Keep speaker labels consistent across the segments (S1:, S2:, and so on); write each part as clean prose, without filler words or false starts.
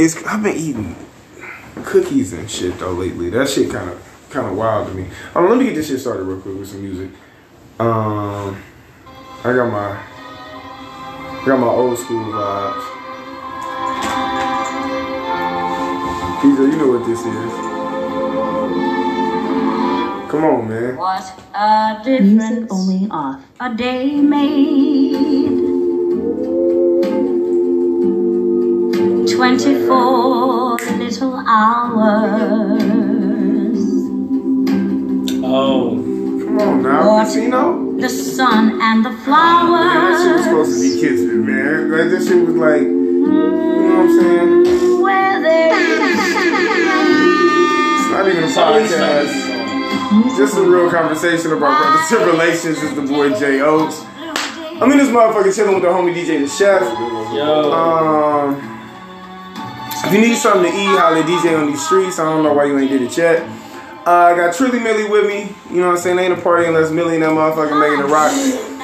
S1: I've been eating cookies and shit though lately. That shit kind of wild to me. Let me get this shit started real quick with some music. I got my old school vibes. PJ, you know what this is. Come on, man.
S2: What a difference
S3: music only off.
S2: A day made. 24 little hours.
S1: Oh. Come on now, Casino.
S2: The sun and the flowers.
S1: Man, that shit was supposed to be kissing, man. Like, this shit was like, you know what I'm saying?
S2: Where there is
S1: It's not even a podcast. Just a real conversation about brother relations. Is the boy Jay Oates. I'm in this motherfucker chilling with the homie DJ The Chef.
S4: Yo.
S1: If you need something to eat, holla DJ on these streets. I don't know why you ain't did it yet. I got Trilly Millie with me. You know what I'm saying? Ain't a party unless Millie and that motherfucker making it rock.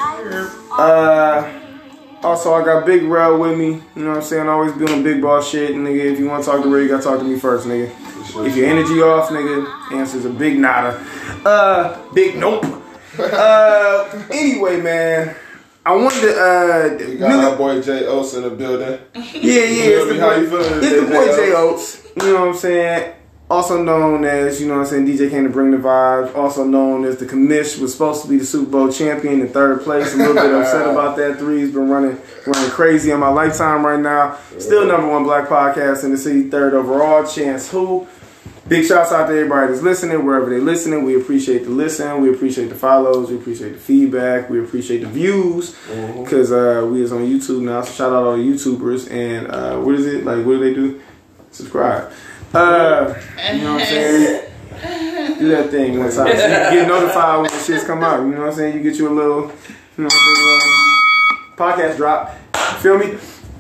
S1: Also, I got Big Rel with me. You know what I'm saying? Always be on big boss shit. Nigga, if you want to talk to Ray, you got to talk to me first, nigga. If your energy off, nigga, answer's a big nada. Big nope. Anyway, man. I wanted to,
S5: we got our boy Jay Oates in the building.
S1: Yeah,
S5: how you feeling?
S1: It's the boy Jay Oates. You know what I'm saying? Also known as, you know what I'm saying, DJ came to bring the vibes. Also known as the commish, was supposed to be the Super Bowl champion in third place. A little bit upset about that. Three's been running crazy on my lifetime right now. Still #1 black podcast in the city, 3rd overall. Chance Who. Big shouts out to everybody that's listening, wherever they're listening. We appreciate the listen. We appreciate the follows. We appreciate the feedback. We appreciate the views. Because we is on YouTube now. So shout out all the YouTubers. And what is it? Like, what do they do? Subscribe. You know what I'm saying? Do that thing one time. So you can get notified when the shits come out. You know what I'm saying? You get you a little, you know what I'm saying, podcast drop. Feel me?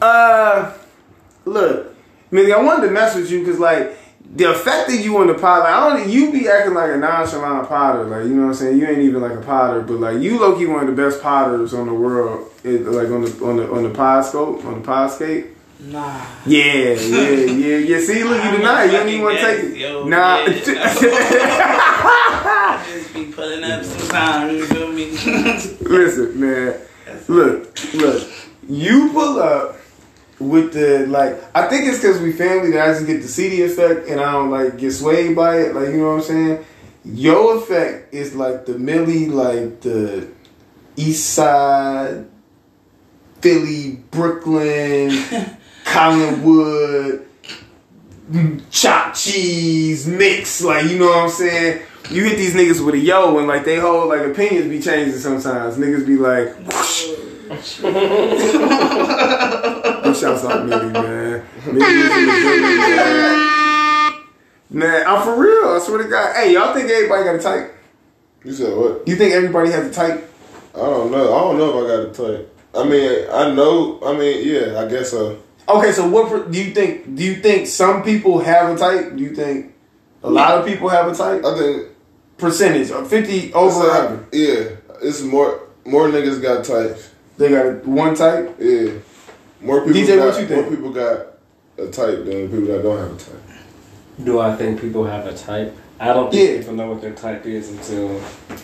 S1: Look, Millie, I wanted to mess with you because, like, the effect that you on the pod, like, you be acting like a nonchalant potter, like, you know what I'm saying? You ain't even like a potter, but like, you low-key one of the best potters on the world, like on the podscope, on the podscape.
S4: Nah.
S1: Yeah. See, look, you deny it. You don't even want to take it.
S4: Yo,
S1: nah.
S4: Yeah. Just be pulling up sometimes, you feel me?
S1: Listen, man. Look. You pull up with the, like, I think it's because we family that I just get the CD effect and I don't, like, get swayed by it. Like, you know what I'm saying? Your effect is like the Millie, like the East Side, Philly, Brooklyn, Collinwood, chopped cheese mix. Like, you know what I'm saying? You hit these niggas with a yo and, like, they whole, like, opinions be changing sometimes. Niggas be like, whoosh. Shouts out Millie, man. Millie's in the building, man. I'm for real. I swear to God. Hey, y'all think everybody got a type?
S5: You said what?
S1: You think everybody has a type?
S5: I don't know. I don't know if I got a type. I mean, I know. I mean, yeah, I guess so.
S1: Okay, so what do you think? Do you think some people have a type? Do you think a lot of people have a type?
S5: I think
S1: percentage of 50 over 100.
S5: Yeah, it's more niggas got types.
S1: They got one type.
S5: Yeah, more people.
S1: DJ, what you think?
S5: More people got a type than people that don't have a type.
S6: Do I think people have a type? I don't think people know what their type is until,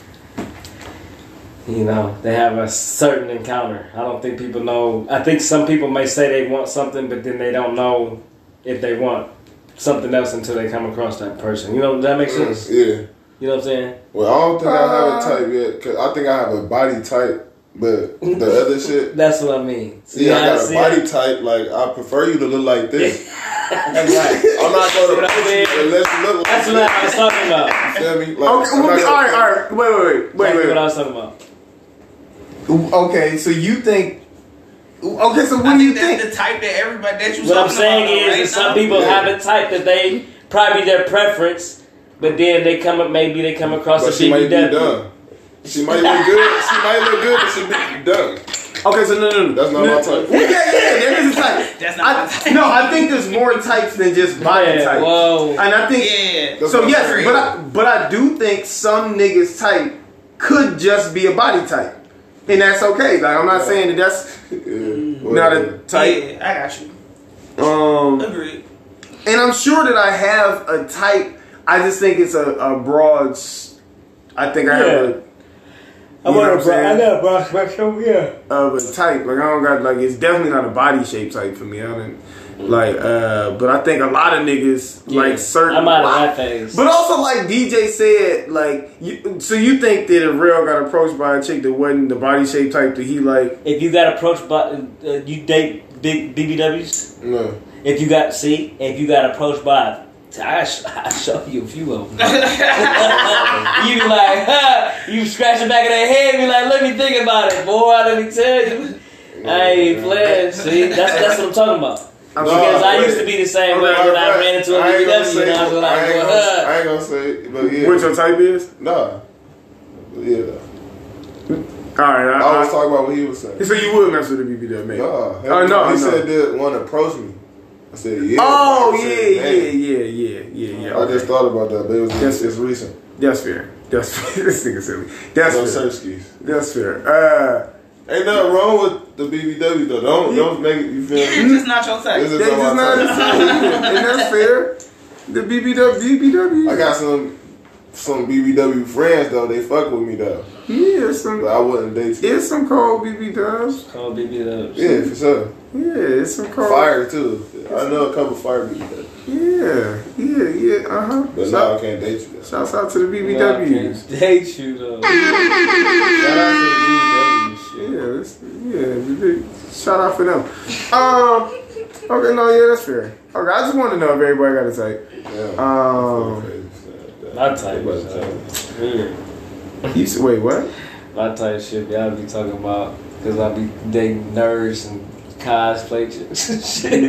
S6: you know, they have a certain encounter. I don't think people know. I think some people may say they want something, but then they don't know if they want something else until they come across that person. You know, does that make sense?
S5: Yeah.
S6: You know what I'm saying?
S5: Well, I don't think I have a type yet, because I think I have a body type, but the other shit.
S6: That's what I mean.
S5: See, I got a body type, like, I prefer you to look like this.
S6: That's right.
S5: I'm not going to push you unless you look like
S6: That's what I was talking about.
S5: You feel me? Like,
S1: Okay, all right. Wait.
S6: That's what I was talking about.
S1: Okay, so you think... Okay, so what do you think?
S4: That's the type that everybody that you
S6: What I'm
S4: talking
S6: saying
S4: about,
S6: is
S4: right
S6: that some
S4: now?
S6: people have a type that they probably their preference, but then they come up, maybe they come across
S5: but
S6: a
S5: she might be
S6: dumb.
S5: She might look good. She might look good, but she be dumb.
S1: Okay, so no.
S5: That's not my type.
S1: Yeah, there is a type.
S4: That's not my type.
S1: No, I think there's more types than just body type.
S6: Whoa.
S1: And I think...
S4: Yeah.
S1: So yes, but I do think some niggas type could just be a body type. And that's okay. Like, I'm not saying that that's not a type.
S4: Yeah, I got you. Agreed.
S1: I'm sure that I have a type. I just think it's a broad. I think I have a.
S6: I got a broad spectrum, yeah.
S1: Of a type, like I don't got like it's definitely not a body shape type for me. I don't like, but I think a lot of niggas like certain.
S6: I'm out of that phase.
S1: But also, like DJ said, like, so you think that if Real got approached by a chick that wasn't the body shape type that he like?
S6: If you got approached by, you date big BBWs?
S5: No.
S6: If you got approached by, I'll show you a few of them. You be like, you scratch the back of their head, be like, let me think about it, boy. Let me tell you, I ain't playing. See, that's what I'm talking about. Because I used to be the same way when I ran into a BBW, and I was like,
S5: I ain't gonna say, but yeah.
S1: What your type is?
S5: Nah. Yeah.
S1: Alright,
S5: I was talking about what he was saying.
S1: So you would mess with a BBW, man?
S5: No. He said that one approached me. I said, yeah.
S1: Oh, yeah.
S5: I just thought about that, but it's recent.
S1: That's fair. This nigga silly. That's fair.
S5: Search skis.
S1: That's fair.
S5: Ain't nothing wrong with the BBW though. Don't make it. You feel me?
S4: It's just not your type.
S5: This is
S1: They just
S5: not my
S1: not
S5: type.
S1: and that's fair. The BBW.
S5: I got some BBW friends though. They fuck with me though.
S1: Yeah,
S5: But I wouldn't date you.
S1: it's some cold BBWs.
S6: Call BBWs.
S5: Yeah, for sure.
S1: Yeah, it's some cold.
S5: Fire too. I know a couple fire BBWs.
S1: Yeah.
S5: But now I can't date you though.
S1: Shouts out to the
S6: I
S1: BBWs.
S6: can't date you though. Shout out to the BBWs.
S1: Shout out for them. Okay, no, yeah, that's fair. Okay, I just want to know if everybody got a type.
S6: My type is weird.
S1: You said, wait, what?
S6: My type shit, y'all be talking about because I be dating nerds and cosplay shit.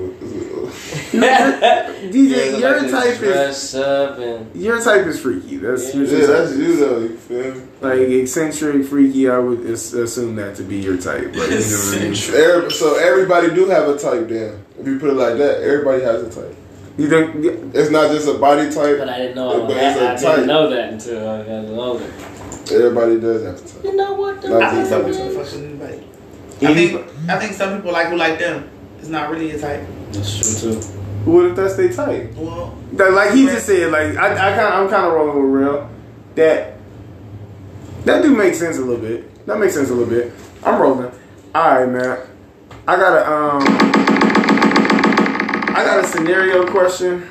S1: DJ, your type
S6: dress up and
S1: your type is freaky. That's
S5: Yeah, that's you though. You feel me?
S1: like eccentric, freaky. I would assume that to be your type. Like, you know what I mean?
S5: So everybody do have a type then. If you put it like that, everybody has a type.
S1: You think?
S5: It's not just a body type.
S6: but I didn't know
S5: but
S6: I
S5: it's a
S6: didn't
S5: type.
S6: know that until I got older.
S5: Everybody does have a type.
S6: You know what?
S5: Like
S4: I think some
S5: the
S4: people
S5: type.
S4: fuck with anybody. I think some people like who like them. It's not really a type.
S6: That's true too.
S1: What if that's their type?
S4: Well,
S1: Like he just said, like I'm kind of rolling with Real. That do make sense a little bit. That makes sense a little bit. I'm rolling. All right, man. I got a scenario question,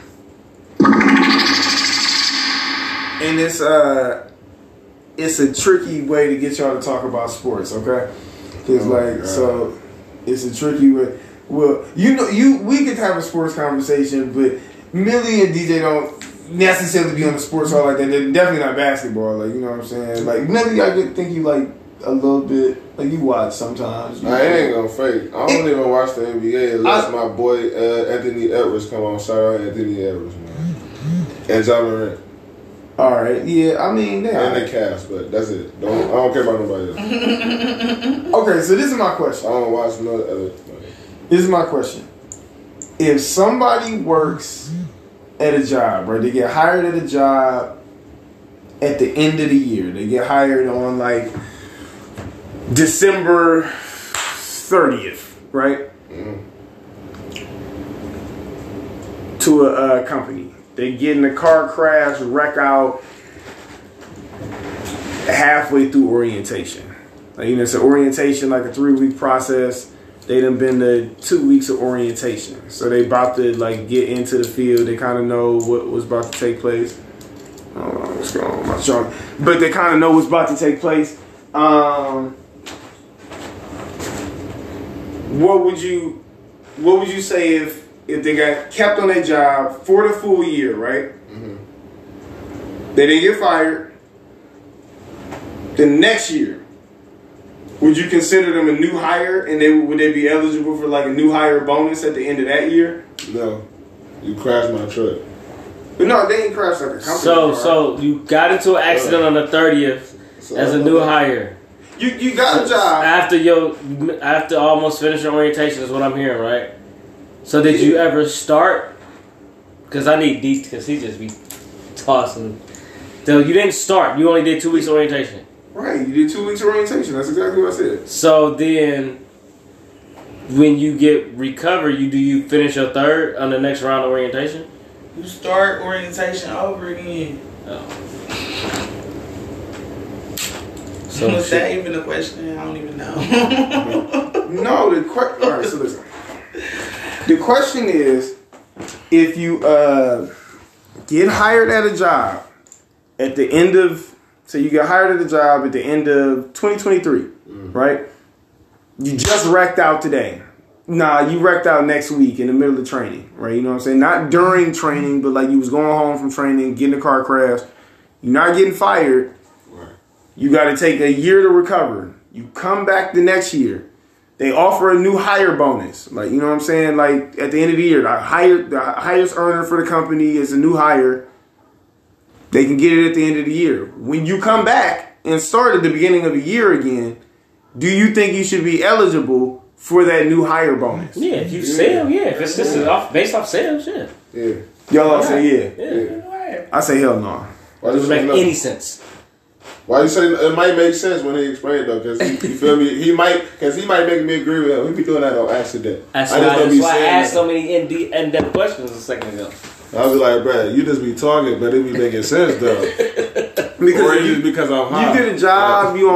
S1: and it's a tricky way to get y'all to talk about sports. Okay, so it's a tricky way. Well, we could have a sports conversation, but Millie and DJ don't necessarily be on the sports hall like that. They're definitely not basketball, like, you know what I'm saying? Like, Millie, I think you like a little bit, like you watch sometimes.
S5: I ain't gonna fake. I don't even watch the NBA unless my boy Anthony Edwards come on. Shout out Anthony Edwards, man. And John Morant.
S1: All right, yeah, I mean,
S5: And the Cavs, but that's it. I don't care about nobody else.
S1: Okay, so this is my question.
S5: I don't watch no other.
S1: This is my question. If somebody works at a job, right? They get hired at a job at the end of the year. They get hired on like December 30th, right? To a company. They get in a car crash, wreck out halfway through orientation. Like, it's an orientation, like a 3-week process. They done been to 2 weeks of orientation. So they about to like get into the field. They kind of know what was about to take place. What's going on with my chart? But they kind of know what's about to take place. What would you say if they got kept on their job for the full year, right? Mm-hmm. They didn't get fired. The next year, would you consider them a new hire, and would they be eligible for like a new hire bonus at the end of that year?
S5: No, you crashed my truck.
S1: But no, they ain't crashed like a company.
S6: So you got into an accident on the 30th as a new hire.
S1: You got a job
S6: after almost finishing orientation is what I'm hearing, right? So did you ever start? Because I need D, because he just be tossing. So you didn't start. You only did 2 weeks orientation.
S1: Right, you did 2 weeks orientation. That's exactly what I said.
S6: So then, when you get recovered, do you finish your third on the next round of orientation?
S4: You start orientation over again.
S6: So
S4: was that even a question? I don't even know.
S1: No, all right, so listen. The question is, if you get hired at a job at the end of, so you get hired at a job at the end of 2023, right? You just wrecked out today. Nah, you wrecked out next week in the middle of training, right? You know what I'm saying? Not during training, but like you was going home from training, getting a car crash. You're not getting fired. You got to take a year to recover. You come back the next year. They offer a new hire bonus. Like, you know what I'm saying? Like, at the end of the year, the highest earner for the company is a new hire. They can get it at the end of the year. When you come back and start at the beginning of the year again, do you think you should be eligible for that new hire bonus?
S6: Yeah, if you sell, yeah. If it's just based off sales, yeah.
S5: Yeah.
S1: Y'all all say
S6: Yeah.
S1: I say hell no.
S5: Why
S6: It doesn't make any sense.
S5: Why you say it might make sense when he explained though? Because you feel me? He might make me agree with him. He be doing that on accident.
S6: That's why I asked so many in-depth questions a second ago.
S5: I was like, bro, you just be talking, but it be making sense though. because I'm high.
S1: You get a job, you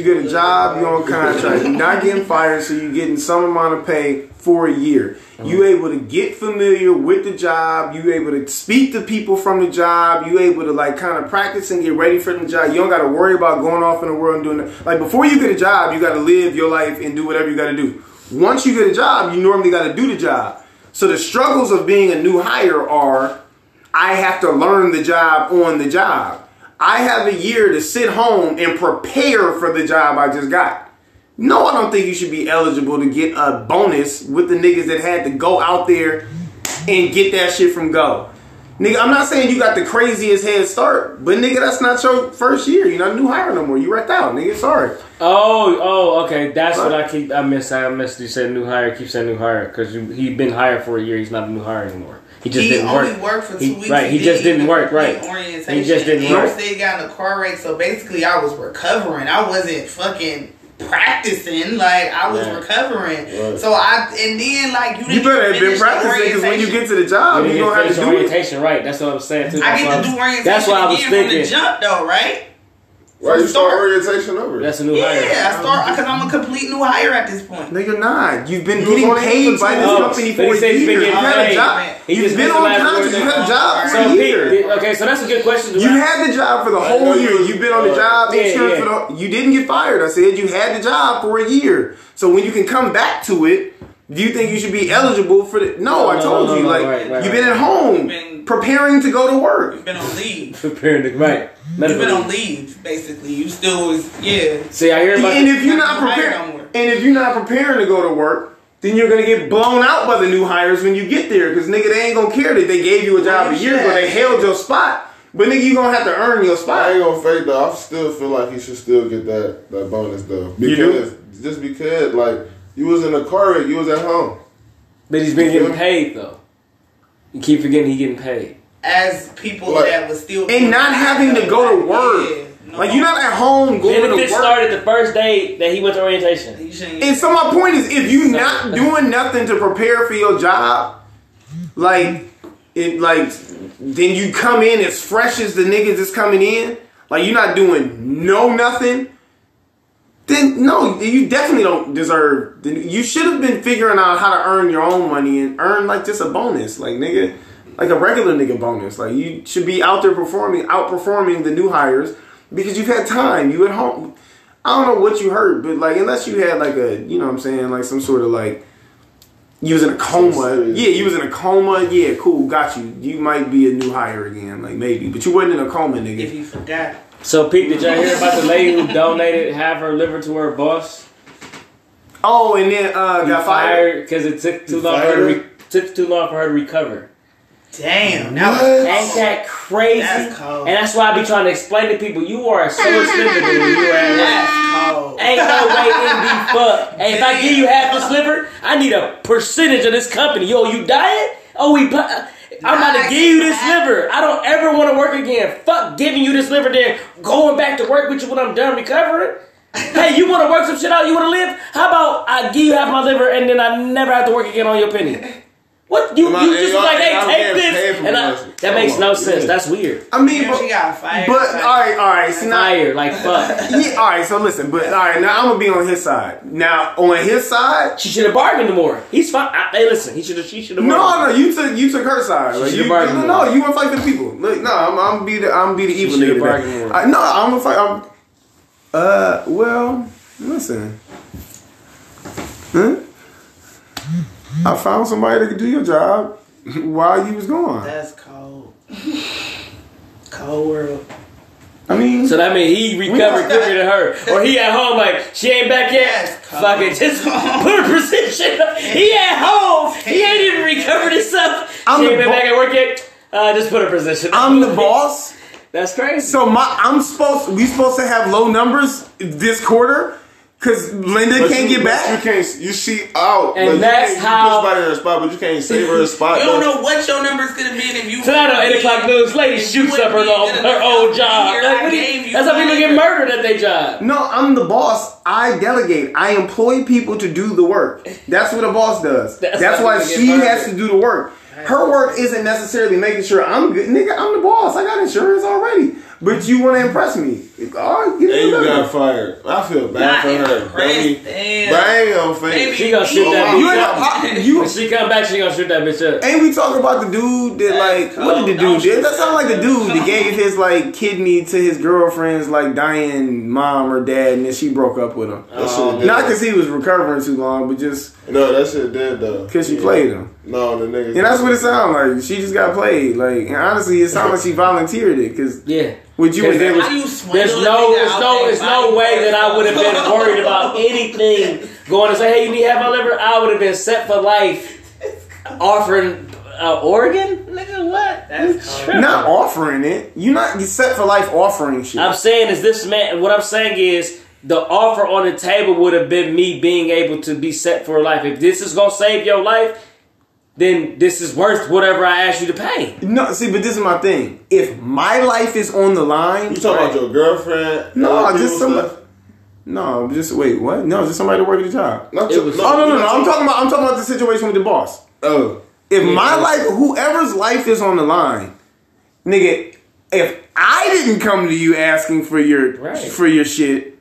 S1: on contract. You're not getting fired, so you're getting some amount of pay for a year. You able to get familiar with the job. You able to speak to people from the job. You able to like kind of practice and get ready for the job. You don't got to worry about going off in the world and doing that. Like before you get a job, you got to live your life and do whatever you got to do. Once you get a job, you normally got to do the job. So the struggles of being a new hire are, I have to learn the job on the job. I have a year to sit home and prepare for the job I just got. No, I don't think you should be eligible to get a bonus with the niggas that had to go out there and get that shit from go. Nigga, I'm not saying you got the craziest head start, but nigga, that's not your first year. You're not a new hire no more. You wrecked out, nigga. Sorry.
S6: Oh, okay. That's what I missed. You said new hire. Keep saying new hire because he been hired for a year. He's not a new hire anymore. He just didn't work.
S4: He only worked for 2 weeks.
S6: Right. He just didn't work. Right.
S4: He
S6: just didn't work.
S4: He got in a car wreck. So basically, I was recovering. I wasn't fucking practicing, like I was recovering. Right. So and then like you
S1: better have been practicing because when you get to the job, you don't have to do
S6: orientation. Right, that's what I was saying too.
S4: I get to do orientation.
S6: That's what I was thinking.
S4: From the jump though, right?
S5: Why you start orientation over?
S6: That's a new hire.
S4: Yeah, I start because I'm a complete new hire at this point.
S1: No, you're not. You've been getting paid by this company for a year. You had a job. You've been on contract. You had a job for a year.
S6: Okay, so that's a good question.
S1: You had the job for the whole year. You've been on the job. You didn't get fired. I said you had the job for a year. So when you can come back to it, do you think you should be eligible for the? No, I told you. You've been at home preparing to go to work.
S4: You've been on leave.
S6: Preparing to
S4: You've been on leave, basically. You still was
S6: See, I hear about.
S1: And if you're not preparing to go to work, then you're gonna get blown out by the new hires when you get there. Because nigga, they ain't gonna care that they gave you a job a year ago. They held your spot. But nigga, you gonna have to earn your spot.
S5: I ain't gonna fake though. I still feel like he should still get that bonus though. Just because like you was in a car wreck, you was at home.
S6: But he's been getting paid though. You keep forgetting he getting paid.
S4: As people that was still
S1: and not having to go to work. Like you're not at home going to work.
S6: Benefits started the first day that he went to orientation.
S1: And so my point is, if you not doing nothing to prepare for your job, then you come in as fresh as the niggas that's coming in. Like you're not doing nothing. Then no, you definitely don't deserve. You should have been figuring out how to earn your own money and earn like just a bonus, like nigga. Like a regular nigga bonus. Like you should be out there outperforming the new hires because you've had time. You at home. I don't know what you heard, but like unless you had like a, you know what I'm saying, like some sort of like you was in a coma. Yeah, you was in a coma. Yeah, cool, got you. You might be a new hire again, like maybe, but you wasn't in a coma, nigga.
S4: If you forgot.
S6: So Pete, did y'all hear about the lady who donated half her liver to her boss?
S1: Oh, and then got fired
S6: because it took too long for her to recover.
S4: Damn,
S6: ain't that crazy?
S4: That's cold.
S6: And that's why I be trying to explain to people, you are so expensive than you are at
S4: That's cold.
S6: Ain't no way in the fuck. Hey, if I give you half this liver, I need a percentage of this company. Yo, you diet? Oh, I'm about to give you this liver. I don't ever want to work again. Fuck giving you this liver, then going back to work with you when I'm done recovering. Hey, you want to work some shit out? You want to live? How about I give you half my liver and then I never have to work again on your penny? What you just like? Hey, take this, and that makes no sense. That's weird.
S1: I mean,
S4: She got fired.
S1: but all right. See, now,
S6: Fire, like fuck.
S1: yeah, all right. So listen, but all right. Now I'm gonna be on his side. Now on his side,
S6: She should have bargained more. He's fine. Hey, listen, she should have.
S1: no, you took her side. Like,
S6: should've bargained more.
S1: no, you want to fight for the people. Look, no, I'm gonna be the evil
S6: should've
S1: nigga.
S6: bargained
S1: today.
S6: more.
S1: No, I'm gonna fight. Well, listen. Huh? I found somebody that could do your job while you was gone.
S4: That's cold. Cold world.
S1: I mean,
S6: So that means he recovered quicker than her, or he at home like she ain't back yet.
S4: That's cold.
S6: Fuck it, just put her position. He at home. He ain't even recovered himself.
S1: I'm
S6: She
S1: the
S6: ain't been
S1: bo-
S6: back at work yet. Just put her position.
S1: I'm the boss.
S6: That's crazy.
S1: So we supposed to have low numbers this quarter because Linda
S5: But
S1: can't
S5: you-
S1: get
S5: but
S1: back.
S5: You see out.
S6: And
S5: like,
S6: that's
S5: you
S6: how-
S5: put somebody in her spot, but you can't save her a spot.
S4: You don't
S5: though.
S4: know what your numbers could have been if you.
S6: Tonight on 8 o'clock news, lady shoots up her old job. That's how people get murdered at their job.
S1: No, I'm the boss. I delegate. I employ people to do the work. That's what a boss does.
S6: That's
S1: That's
S6: how
S1: why
S6: people get
S1: she
S6: murdered.
S1: has to do the work. Her work isn't necessarily making sure I'm good. Nigga, I'm the boss. I got insurance already. But you want to impress me. All right, get
S5: And you
S1: it
S5: got fired. I feel bad for her. But I ain't gonna fake.
S6: She gonna shoot that
S1: You
S6: bitch
S1: ain't, you,
S6: When she come back, she gonna shoot that bitch up.
S1: ain't we talking about the dude that like what did the dude do? That sound like the dude that gave his like kidney to his girlfriend's like dying mom or dad, and then she broke up with him.
S5: That shit dead.
S1: Not because he was recovering too long, but just
S5: No, that shit dead though.
S1: because she played him.
S5: No, the niggas.
S1: And that's what it sounds like. She just got played. Like, and honestly, it sounds like she volunteered it. Because
S6: Yeah.
S1: with you and
S6: There
S1: them,
S6: was-
S4: How you swindle
S6: There's
S4: a
S6: no
S4: nigga out there
S6: way that I would have been
S4: body
S6: worried about anything. Going to say, hey, you need half my liver? I would have been set for life. Offering organ? Nigga, what?
S4: That's
S6: tripping.
S1: not offering it. You set for life offering shit.
S6: I'm saying is this man, what I'm saying is the offer on the table would have been me being able to be set for life. If this is going to save your life, then this is worth whatever I ask you to pay.
S1: No, see, but this is my thing. If my life is on the line,
S5: You talking about your girlfriend?
S1: no,
S5: other
S1: just
S5: people's
S1: somebody.
S5: stuff?
S1: No, just wait. What? No, just somebody to work at the job.
S5: Not
S6: It
S5: your,
S6: was-
S1: Oh no,
S5: you're not
S1: I'm talking about the situation with the boss.
S5: Oh,
S1: If my life, whoever's life is on the line, nigga, if I didn't come to you asking for your shit,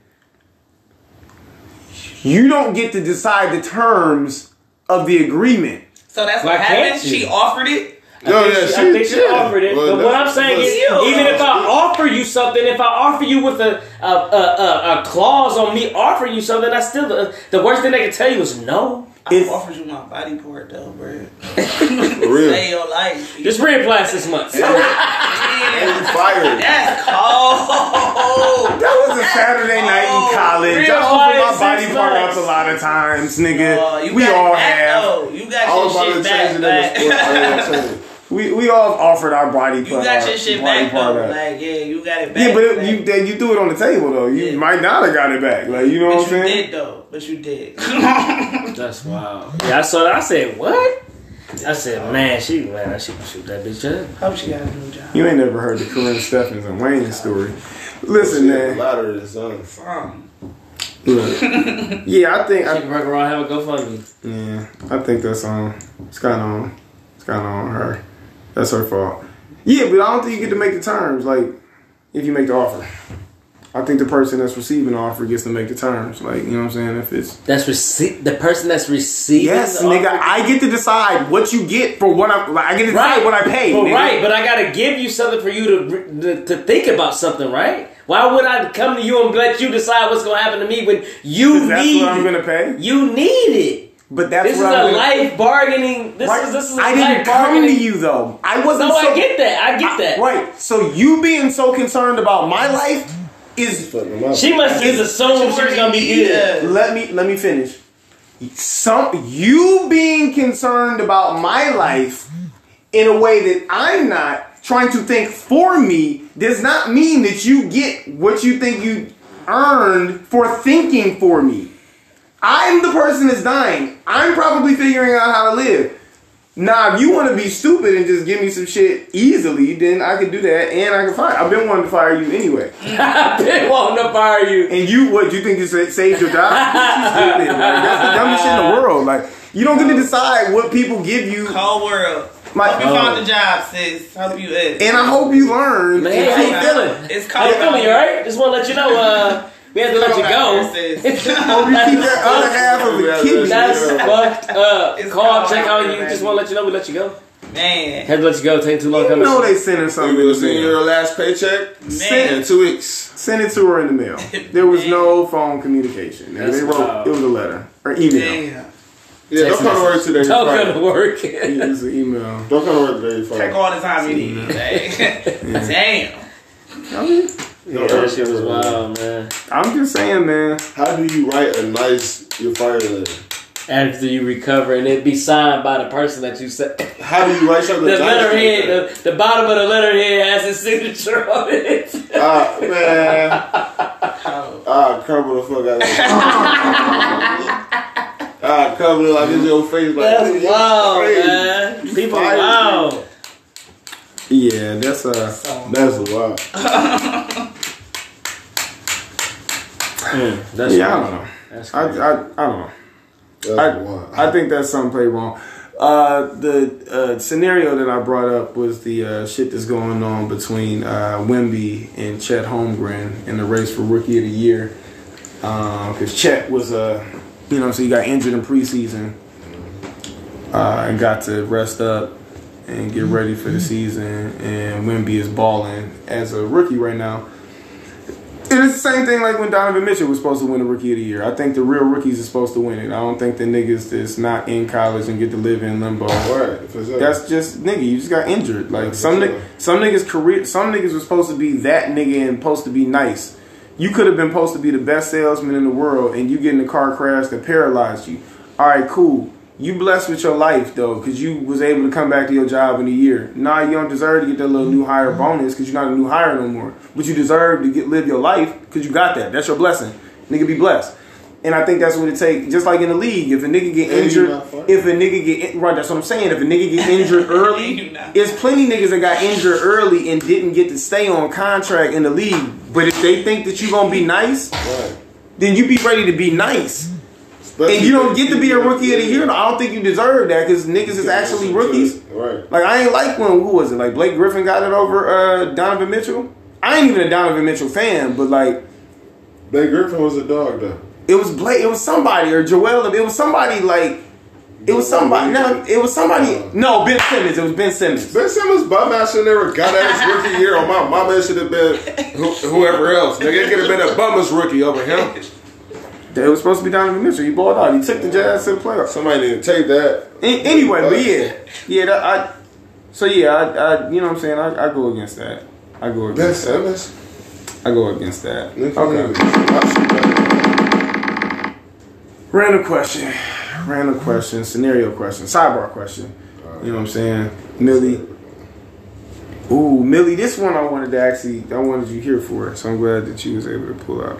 S1: you don't get to decide the terms of the agreement.
S4: So that's
S6: Why
S4: what happened.
S6: can't you?
S4: She offered it.
S6: I think she offered it.
S5: Well,
S6: but what I'm saying is,
S5: that's-
S6: even if I offer you something, if I offer you with a clause on me offering you something, that's still the worst thing they can tell you is no.
S4: I offered you my body part though, bro.
S5: for real.
S4: Save your life.
S6: Just reapply 6 months.
S5: And you fired.
S4: That's cold.
S1: That was a Saturday night in college.
S6: Real
S1: I offered
S6: life,
S1: my body
S6: 6
S1: part
S6: months.
S1: up a lot of times, nigga.
S4: You
S1: we
S4: got
S1: all
S4: it back,
S1: have.
S4: though. You got
S5: I was
S4: your
S5: about to
S4: shit
S5: change
S4: back.
S5: it in the sport.
S1: We all offered our body part.
S4: You got your shit
S1: body
S4: back
S1: part
S4: though.
S1: up.
S4: Like yeah, you got it back.
S1: Yeah, but
S4: like,
S1: you threw it on the table though. You
S4: Yeah.
S1: might not have got it back. Like you know what I'm
S4: but you
S1: saying?
S4: did though. But you did.
S6: That's wild. Yeah, I saw that. I said, what? I said, man, she can shoot that bitch up.
S4: Hope she got a new job.
S1: You ain't never heard the Corinne Stephens and Wayne story. Listen, man.
S5: Louder than son.
S1: Look. Yeah, I think.
S6: She can work around, have a GoFundMe.
S1: Yeah, I think that's it's kind of on her. That's her fault. Yeah, but I don't think you get to make the terms. Like, if you make the offer, I think the person that's receiving the offer gets to make the terms. Like, you know what I'm saying? If it's
S6: The person that's receiving.
S1: yes,
S6: the
S1: nigga,
S6: offer-
S1: I get to decide what you get for what I get to decide what I pay.
S6: But
S1: nigga.
S6: right, but I gotta give you something for you to think about something, right? Why would I come to you and let you decide what's gonna happen to me when you
S1: 'Cause that's
S6: need
S1: what I'm
S6: it?
S1: gonna pay.
S6: You need it.
S1: But that's
S6: This is
S1: what
S6: a
S1: I'm gonna,
S6: life bargaining. This
S1: right?
S6: is a
S1: I
S6: life
S1: didn't come
S6: bargaining.
S1: to you though. I wasn't.
S6: No,
S1: so,
S6: I get that. I get that.
S1: Right. So you being so concerned about my life is.
S6: She must just assume she was gonna be good.
S1: Let me finish. You being concerned about my life in a way that I'm not trying to think for me does not mean that you get what you think you earned for thinking for me. I'm the person that's dying. I'm probably figuring out how to live. Nah, if you want to be stupid and just give me some shit easily, then I can do that, and I can fire. I've been wanting to fire you anyway.
S6: I've been wanting to fire you.
S1: And you, what, you think you saved your job? Stupid. Like, that's the dumbest shit in the world. Like, you don't get to decide what people give you.
S4: Whole world.
S1: My,
S4: Hope you found a job, sis. Hope you is.
S1: And I hope you learn.
S6: Man, how you feeling?
S4: It's
S6: How you feeling? You alright? Just want to let you know, we have to let you go.
S1: Hope you keep that other half of the kidney.
S6: That's fucked up.
S4: It's
S6: Call,
S4: called
S6: check on you.
S4: man.
S6: Just want to let you know we let you go.
S4: Man.
S6: Had to let you go. Take too long
S1: You
S6: coming.
S1: know they sending something.
S5: You
S1: in
S5: will
S1: the
S5: see
S1: mail.
S5: your last paycheck
S4: Man.
S5: in 2 weeks.
S1: Send it to her in the mail. There was no phone communication. And
S6: That's
S1: they wrote,
S6: wild.
S1: it was a letter or email.
S4: Damn.
S5: Yeah, don't come to work today.
S6: Don't come
S5: Friday.
S6: to work.
S1: It was an email.
S5: Don't come to work today.
S4: Take
S5: Friday.
S4: all the time you need. Like, damn.
S6: Yeah, that shit was wild, man.
S1: I'm just saying, man.
S5: How do you write a nice your fire letter?
S6: After you recover, and it be signed by the person that you said.
S5: How do you write something?
S6: The
S5: nice
S6: letterhead, the bottom of the letterhead has his signature on it.
S5: Man. Crumble the fuck out of it. Cover it like it's your face. Like,
S6: That's wild,
S5: crazy.
S6: man. People
S5: Fire
S6: wild.
S1: Yeah, that's
S5: That's wild.
S6: That's
S1: yeah, I don't know.
S6: That's
S1: I
S6: crazy.
S1: don't know.
S5: That's wild.
S1: I think that's something played wrong. The scenario that I brought up was the shit that's going on between Wemby and Chet Holmgren in the race for Rookie of the Year. Because Chet was, so he got injured in preseason and got to rest up and get ready for the season. And Wemby is balling as a rookie right now. And it's the same thing like when Donovan Mitchell was supposed to win the Rookie of the Year. I think the real rookies are supposed to win it. I don't think the niggas that's not in college and get to live in limbo.
S5: Right, for sure.
S1: That's just nigga. You just got injured. Like some niggas career. Some niggas were supposed to be that nigga and supposed to be nice. You could have been supposed to be the best salesman in the world, and you get in a car crash that paralyzed you. All right, cool. You blessed with your life though, because you was able to come back to your job in a year. Nah, you don't deserve to get that little new hire bonus because you're not a new hire no more. But you deserve to live your life because you got that. That's your blessing. Nigga, be blessed. And I think that's what it takes. Just like in the league, if a nigga get injured, right, that's what I'm saying. If a nigga get injured early, there's plenty niggas that got injured early and didn't get to stay on contract in the league. But if they think that you gonna be nice, then you be ready to be nice. And you don't get to be a Rookie of the Year. I don't think you deserve that because niggas is actually rookies.
S5: Right.
S1: Like, I ain't like when, who was it? Like, Blake Griffin got it over Donovan Mitchell? I ain't even a Donovan Mitchell fan, but like...
S5: Blake Griffin was a dog, though.
S1: It was Blake, it was somebody, or Joel, it was somebody like... It was somebody, no, it was somebody... No, Ben Simmons, it was Ben Simmons.
S5: Ben Simmons bum ass should never got that Rookie Year on my mama. It should have been whoever else. Nigga, it could have been a bummer's rookie over him.
S1: It was supposed to be Donovan Mitchell. He balled out. He took the Jazz to the playoffs.
S5: Somebody didn't take that.
S1: Anyway, but yeah, I you know what I'm saying? I go against that. I go against that. I go against that. Okay. Random question, scenario question, sidebar question. You know what I'm saying? Millie. Ooh, Millie, this one I wanted you here for it, so I'm glad that you was able to pull out.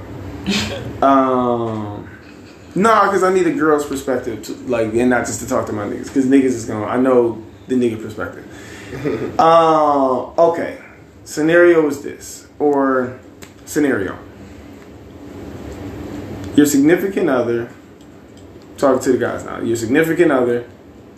S1: No, because I need a girl's perspective, to, like, and not just to talk to my niggas, because niggas is gonna, I know the nigga perspective. Okay, scenario is this, or scenario. Your significant other, talking to the guys now, your significant other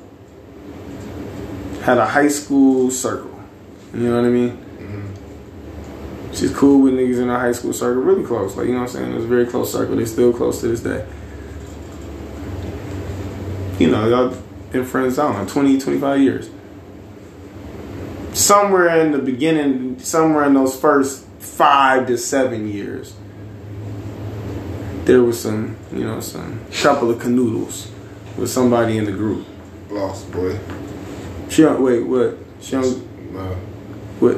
S1: had a high school circle, you know what I mean? She's cool with niggas in her high school circle, really close. Like, you know what I'm saying? It was a very close circle. They're still close to this day. You know, y'all been friends, I don't know, 20, 25 years. Somewhere in the beginning, somewhere in those first 5 to 7 years, there was some couple of canoodles with somebody in the group.
S5: Lost, boy.
S1: She don't, wait, what? She don't...
S5: No.
S1: What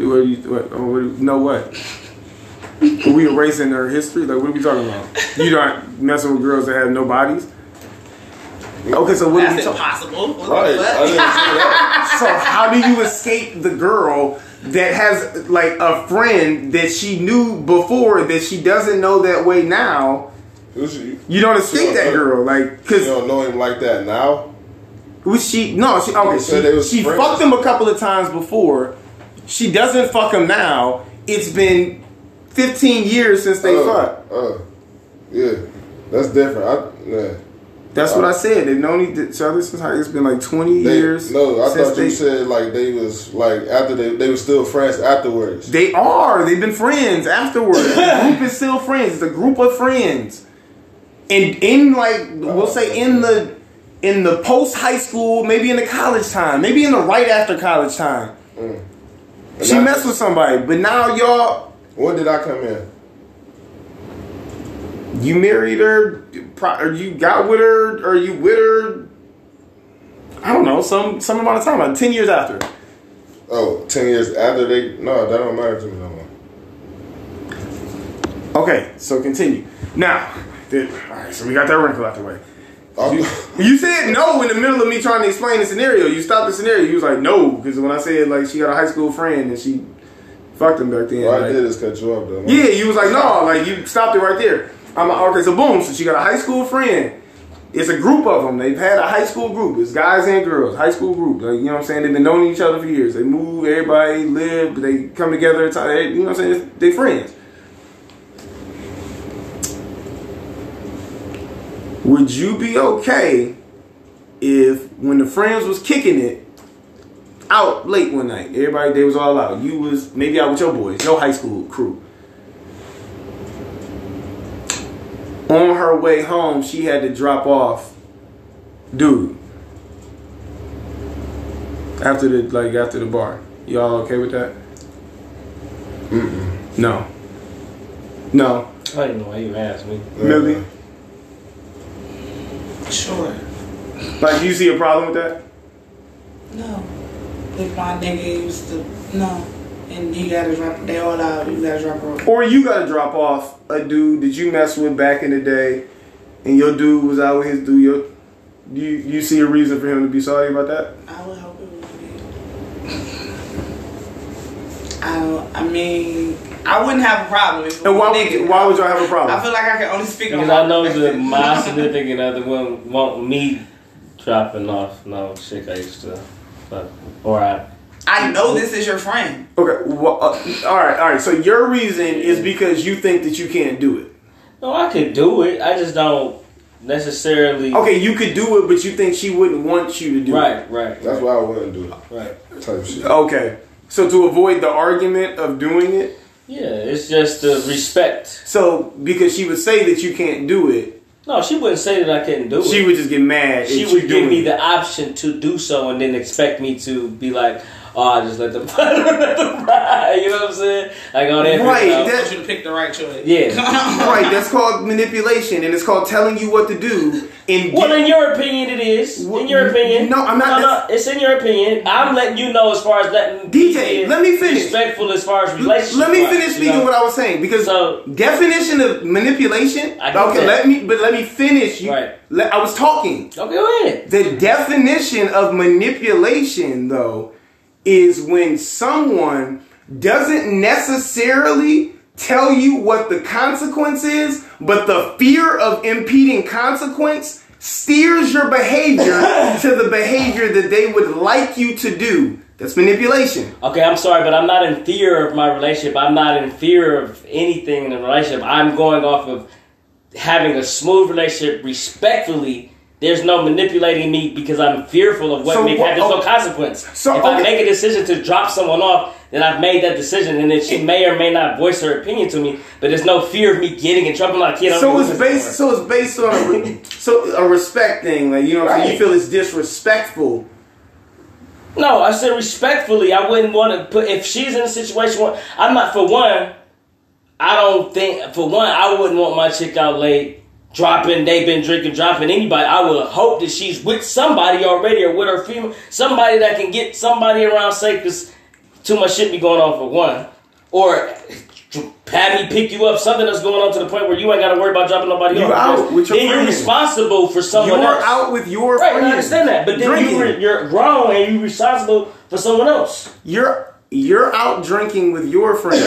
S1: are we erasing her history? Like, what are we talking about? You not messing with girls that have no bodies? Okay, so what are we
S4: That's
S1: talking?
S4: impossible.
S5: Right. I didn't see that.
S1: So how do you escape the girl that has like a friend that she knew before that she doesn't know that way now? You don't escape that girl, like,
S5: You
S1: because
S5: don't know him like that now?
S1: Was she? No, she. Okay,
S5: said they was
S1: she
S5: friends.
S1: fucked him a couple of times before. She doesn't fuck him now. It's been 15 years since they fucked.
S5: Yeah, that's different. Yeah.
S1: That's what I said. They've known each other since it's been like 20 years.
S5: No, I
S1: since
S5: thought you said like they was like after they were still friends afterwards.
S1: They are. They've been friends afterwards. The group is still friends. It's a group of friends. And in like we'll say in the post high school, maybe in the college time, maybe in the right after college time, she messed with somebody. But now y'all.
S5: When did I come in?
S1: You married her, or you got with her, or you with her. I don't know, some amount of time, like 10 years after.
S5: Oh, 10 years after they. No, that don't matter to me no more.
S1: Okay, so continue. Now, alright, so we got that wrinkle out the way.
S5: Oh.
S1: You said no in the middle of me trying to explain the scenario. You stopped the scenario. You was like, no, because when I said like she got a high school friend and she fucked him back then.
S5: What
S1: like,
S5: I did is cut you off though.
S1: Yeah, you was like, no, like you stopped it right there. I'm like, okay, so boom, so she got a high school friend. It's a group of them. They've had a high school group. It's guys and girls, high school group. Like, you know what I'm saying? They've been knowing each other for years. They move, everybody live, but they come together. You know what I'm saying? They friends. Would you be okay if when the friends was kicking it out late one night, everybody, they was all out. You was maybe out with your boys, your high school crew. On her way home, she had to drop off dude. After the bar. Y'all okay with that?
S5: Mm-mm.
S1: No. No.
S6: I don't even know why you asked me.
S1: Millie?
S4: Sure.
S1: Like, you see a problem with that?
S4: No. If my nigga used to, no. And you gotta drop, they all out, you gotta drop her off.
S1: Or you gotta drop off a dude that you messed with back in the day, and your dude was out with his dude. You see a reason for him to be sorry about that?
S4: I would hope it would be. I wouldn't have a problem if it
S1: And
S4: was
S1: why
S4: a nigga.
S1: would y'all have a problem?
S4: I feel like I can only speak on
S6: Because
S4: my
S6: I know that my significant other wouldn't want me dropping off no chick I used to fuck. Or
S4: I know this is your friend.
S1: Okay, well, all right. So your reason is because you think that you can't do it.
S6: No, I could do it. I just don't necessarily.
S1: Okay, you could do it, but you think she wouldn't want you to do it.
S6: Right.
S5: That's why I wouldn't do it.
S6: Right.
S5: Type shit.
S1: Okay, so to avoid the argument of doing it.
S6: Yeah, it's just the respect.
S1: So because she would say that you can't do it.
S6: No, she wouldn't say that I couldn't do it.
S1: She would just get mad.
S6: She would give me the option to do so and then expect me to be like, oh, I just let them ride. You know what I'm saying? Like on every
S1: Right.
S4: I want you to pick the right choice.
S6: Yeah.
S1: Right. That's called manipulation, and it's called telling you what to do.
S6: Well, in your opinion, it is. In your opinion.
S1: No, I'm not.
S6: No, it's in your opinion. I'm letting you know as far as letting
S1: DJ, let me finish.
S6: Respectful as far as relationship.
S1: Let me finish speaking what I was saying, because definition of manipulation. Okay, let me finish.
S6: Right.
S1: I was talking.
S6: Okay, go ahead.
S1: The definition of manipulation, though, is when someone doesn't necessarily tell you what the consequence is, but the fear of impeding consequence steers your behavior to the behavior that they would like you to do. That's manipulation.
S6: Okay, I'm sorry, but I'm not in fear of my relationship. I'm not in fear of anything in the relationship. I'm going off of having a smooth relationship respectfully. There's no manipulating me because I'm fearful of what may happen. There's no consequence. So, if I make a decision to drop someone off, then I've made that decision, and then she may or may not voice her opinion to me. But there's no fear of me getting in trouble like a kid.
S1: So it's based on a respect thing. Like, you know what I'm saying? You feel it's disrespectful.
S6: No, I said respectfully. I wouldn't want to put, if she's in a situation where I'm not, for one, I wouldn't want my chick out late. Dropping, they've been drinking, dropping anybody. I would hope that she's with somebody already or with her female. Somebody that can get somebody around safe, because too much shit be going on for one. Or have me pick you up, something that's going on to the point where you ain't got to worry about dropping nobody off.
S1: Out with your
S6: then
S1: friend.
S6: You're responsible for someone else.
S1: You're out with your
S6: friend.
S1: friend.
S6: I understand that. But then you're grown and you're responsible for someone else.
S1: You're out drinking with your friend.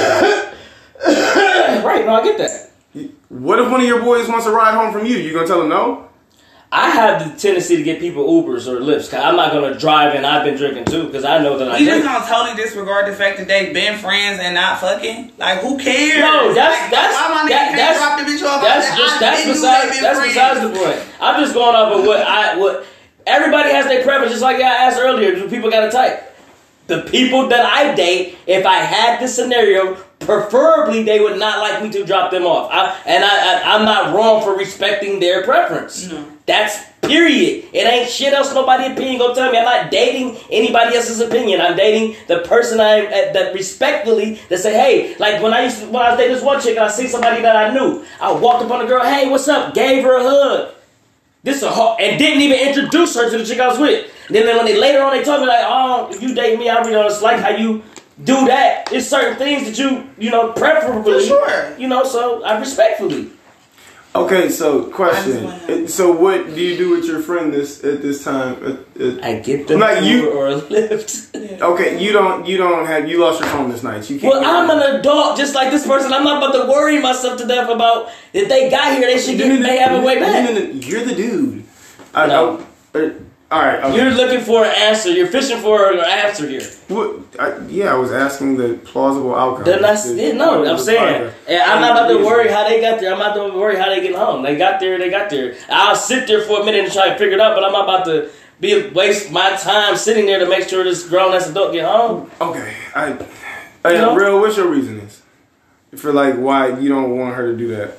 S6: Right, no, I get that.
S1: What if one of your boys wants to ride home from you? You gonna tell him no?
S6: I have the tendency to get people Ubers or Lyfts. Cause I'm not gonna drive, and I've been drinking too because I know that I.
S4: You
S6: drink.
S4: just gonna totally disregard the fact that they've been friends and not fucking? Like, who cares?
S6: No, that's
S4: why my nigga can't drop the bitch off?
S6: That's besides the point. I'm just going off of what everybody has their preference. Just like I asked earlier, do people got a type? The people that I date, if I had this scenario, preferably they would not like me to drop them off. I'm not wrong for respecting their preference.
S4: No.
S6: That's period. It ain't shit else nobody opinion gonna tell me. I'm not dating anybody else's opinion. I'm dating the person that respectfully that say, hey, like when I was dating this one chick and I see somebody that I knew, I walked up on the girl, hey, what's up? Gave her a hug. And didn't even introduce her to the chick I was with. Then when they later on they told me like, oh, if you date me, I really don't like how you do that. It's certain things that you know, preferably.
S4: For sure.
S6: You know, so I respectfully.
S1: Okay, so question. So what do you do with your friend at this time?
S6: I get them
S1: like
S6: Uber or a Lyft.
S1: Okay, you lost your phone this night. You can't.
S6: Well, I'm an adult just like this person. I'm not about to worry myself to death about if they got here, they should may have a way back.
S1: You're the dude.
S6: No.
S1: All right. Okay.
S6: You're looking for an answer. You're fishing for an answer here.
S1: I was asking the plausible outcome.
S6: I'm saying. I'm not about to worry how they got there. I'm not going to worry how they get home. They got there. I'll sit there for a minute and try to figure it out, but I'm not about to waste my time sitting there to make sure this grown-ass adult get home.
S1: Okay. Real, what's your reasonings for like why you don't want her to do that?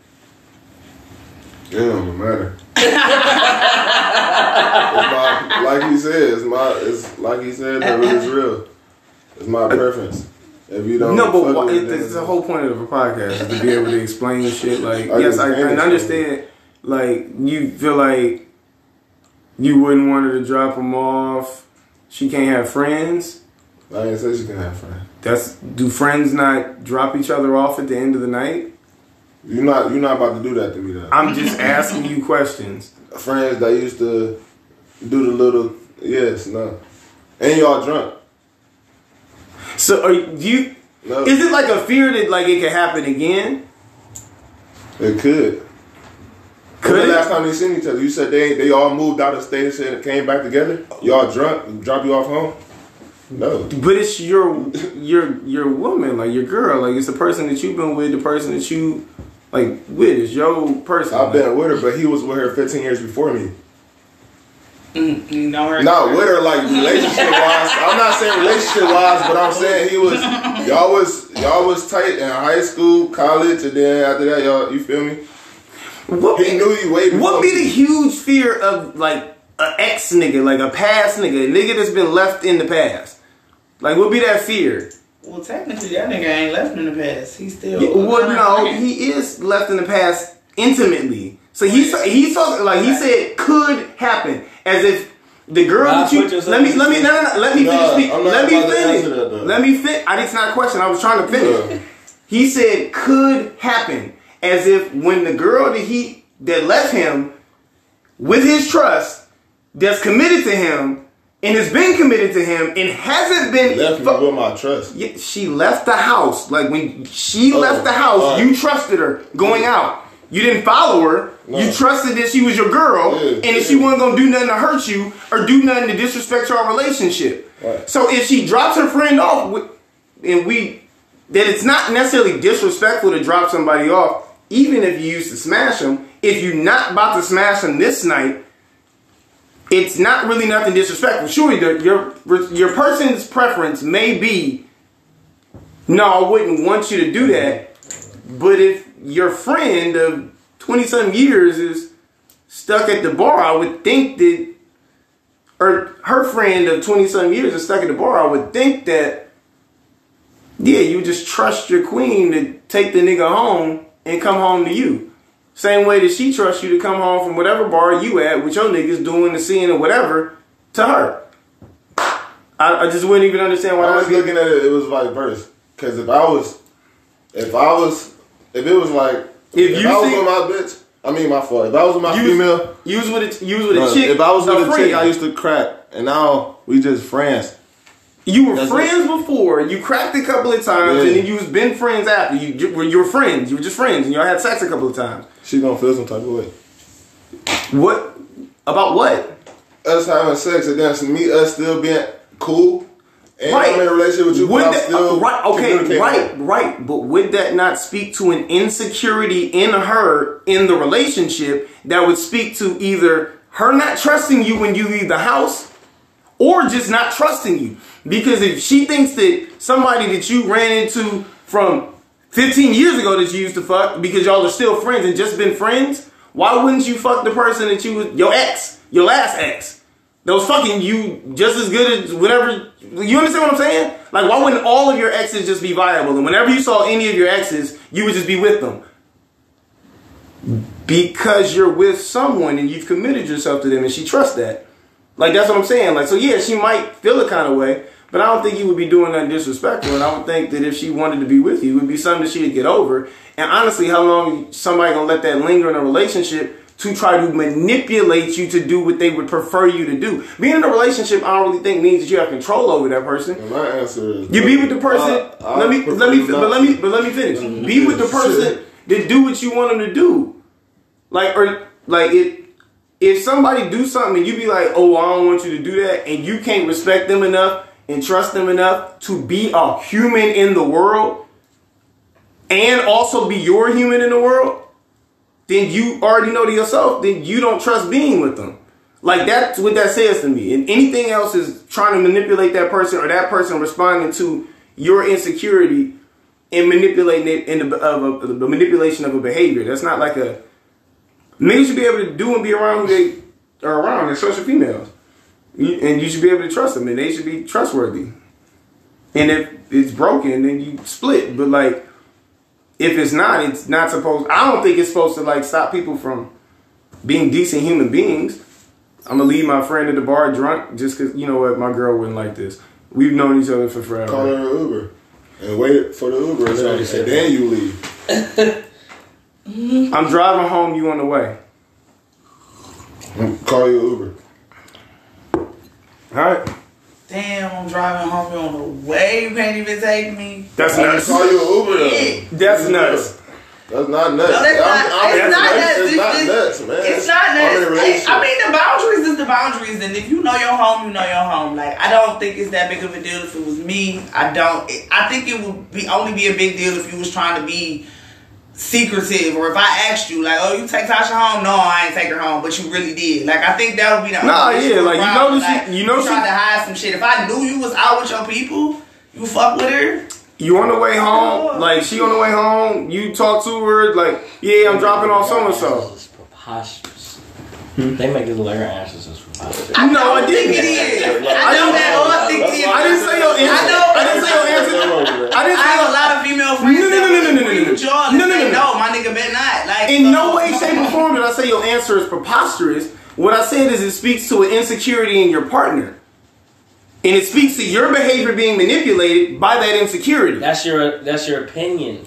S5: It don't matter. Like he said, it's like he said, that it's real. It's my preference. If you don't,
S1: it's the whole point of a podcast is to be able to explain shit. Like, yes, I understand. Like, you feel like you wouldn't want her to drop them off. She can't have friends.
S5: I didn't say she can have friends.
S1: Do friends not drop each other off at the end of the night?
S5: You're not about to do that to me, though.
S1: I'm just asking you questions.
S5: Friends that used to do the little yes, no, and y'all drunk.
S1: So No. Is it like a fear that like it could happen again?
S5: It could. When the last time they seen each other, you said they all moved out of state and came back together. Y'all drunk, drop you off home. No,
S1: but it's your woman, like your girl, like it's the person that you've been with, the person that you. Like, with is your person.
S5: I've been with her, but he was with her 15 years before me. Not with her, like, relationship-wise. I'm not saying relationship-wise, but I'm saying y'all was tight in high school, college, and then after that, y'all, you feel me? He knew you way before.
S1: What be the huge fear of, like, an ex nigga, like a past nigga, a nigga that's been left in the past? Like, what be that fear?
S4: Well, technically, that nigga ain't left in the past. He's still.
S1: He is left in the past intimately. So he talking like he said could happen as if the girl that you let me finish. It's not a question. I was trying to finish. Yeah. He said could happen as if when the girl that left him with his trust that's committed to him. And has been committed to him and hasn't been
S5: left me with my trust.
S1: Yeah, she left the house. Like when she left the house, you trusted her going out. You didn't follow her. No. You trusted that she was your girl, and that she wasn't gonna do nothing to hurt you or do nothing to disrespect your relationship. Right. So if she drops her friend off, then it's not necessarily disrespectful to drop somebody off, even if you used to smash them. If you're not about to smash them this night. It's not really nothing disrespectful. Surely your person's preference may be, no, I wouldn't want you to do that. But if your friend of 20-something years is stuck at the bar, I would think that, or her friend of 20-something years is stuck at the bar, I would think that, yeah, you just trust your queen to take the nigga home and come home to you. Same way that she trusts you to come home from whatever bar you at with your niggas doing the scene or whatever to her. I just wouldn't even understand why.
S5: I was looking at it. It was vice versa. Because if I was with my bitch, I mean my fault. If I was with my female,
S1: you was with a chick.
S5: If I was with a chick, I used to crack, and now we just friends.
S1: You were friends before. You cracked a couple of times, and then you was been friends after. You were friends. You were just friends, and y'all had sex a couple of times.
S5: She gonna feel some type of way.
S1: What? About what?
S5: Us having sex and then us still being cool. And
S1: Right.
S5: I'm in a relationship with you,
S1: Would
S5: but I'm
S1: that,
S5: still communicating.
S1: right. But would that not speak to an insecurity in her in the relationship that would speak to either her not trusting you when you leave the house or just not trusting you? Because if she thinks that somebody that you ran into from 15 years ago that you used to fuck because y'all are still friends and just been friends, why wouldn't you fuck the person that you was, your ex, your last ex? That was fucking you just as good as whatever. You understand what I'm saying? Like, why wouldn't all of your exes just be viable? And whenever you saw any of your exes, you would just be with them. Because you're with someone and you've committed yourself to them and she trusts that. Like, that's what I'm saying. Like, so yeah, she might feel a kind of way, but I don't think you would be doing nothing disrespectful. And I would think that if she wanted to be with you, it would be something that she'd get over. And honestly, how long somebody gonna let that linger in a relationship to try to manipulate you to do what they would prefer you to do? Being in a relationship, I don't really think means that you have control over that person.
S5: And my answer is
S1: You be with the person. Let me finish. Be with the person that do what you want them to do. If somebody do something and you be like, oh, I don't want you to do that, and you can't respect them enough and trust them enough to be a human in the world and also be your human in the world, then you already know to yourself, then you don't trust being with them. Like, that's what that says to me. And anything else is trying to manipulate that person or that person responding to your insecurity and manipulating it in the manipulation of a behavior. That's not like a... Niggas should be able to do and be around who they are around, especially females. And you should be able to trust them, and they should be trustworthy. And if it's broken, then you split. But, like, if it's not supposed... I don't think it's supposed to, like, stop people from being decent human beings. I'm going to leave my friend at the bar drunk just because, you know what, my girl wouldn't like this. We've known each other for forever.
S5: call her an Uber and wait for the Uber and then you leave.
S1: I'm driving home, you on the way.
S5: Call you an Uber.
S1: Alright.
S4: Damn, I'm driving home, you on the way. You can't even take me.
S1: That's
S5: I
S1: nuts.
S5: call you an Uber though.
S1: That's nuts.
S5: That's not nuts.
S4: No, that's not. It's not nuts.
S5: It's not nuts, man.
S4: It's not
S5: I'm in a
S4: nuts.
S5: relationship.
S4: I mean, the boundaries is the boundaries, and if you know your home, you know your home. Like, I don't think it's that big of a deal if it was me. I think it would only be a big deal if you was trying to be secretive, or if I asked you, like, oh, you take Tasha home? No, I ain't take her home, but you really did. Like, I think that would be the only issue.
S1: Like, you
S4: tried to hide some shit. If I knew you was out with your people, you fuck with her.
S1: You on the way home, like, she on the way home, you talk to her, like, yeah, I'm dropping off so-and-so.
S6: It's preposterous. They make it look like her answers is preposterous.
S1: No, I didn't.
S4: It is. I know that all I think it is.
S1: I didn't say your answer. I didn't say your answer.
S4: I have a lot of female friends
S1: No.
S4: my nigga better not. Like,
S1: In no way, shape, or form did I say your answer is preposterous. What I said is it speaks to an insecurity in your partner. And it speaks to your behavior being manipulated by that insecurity.
S6: That's your opinion.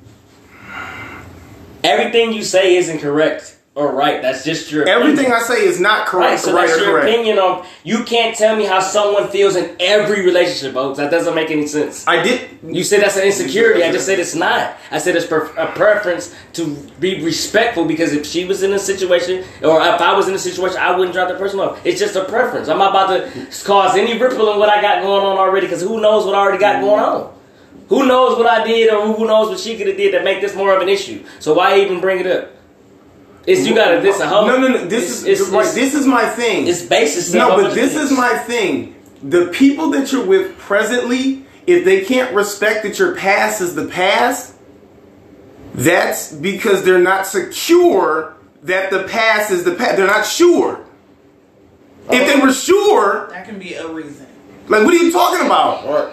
S6: Everything you say isn't correct or right. That's just your opinion.
S1: Everything I say is not correct.
S6: Right, so that's your opinion on. You can't tell me how someone feels in every relationship, folks. That doesn't make any sense.
S1: I did.
S6: You said that's an insecurity. I just said it's not. I said it's a preference to be respectful, because if she was in a situation, or if I was in a situation, I wouldn't drop the person off. It's just a preference. I'm not about to cause any ripple in what I got going on already, because who knows what I already got going on? Who knows what I did, or who knows what she could have did to make this more of an issue? So why even bring it up? You gotta this a hoe.
S1: No. This is my thing.
S6: It's basis.
S1: No, but this is my thing. The people that you're with presently, if they can't respect that your past is the past, that's because they're not secure that the past is the past. They're not sure. If they were sure,
S4: that can be a reason.
S1: Like, what are you talking about?
S5: What?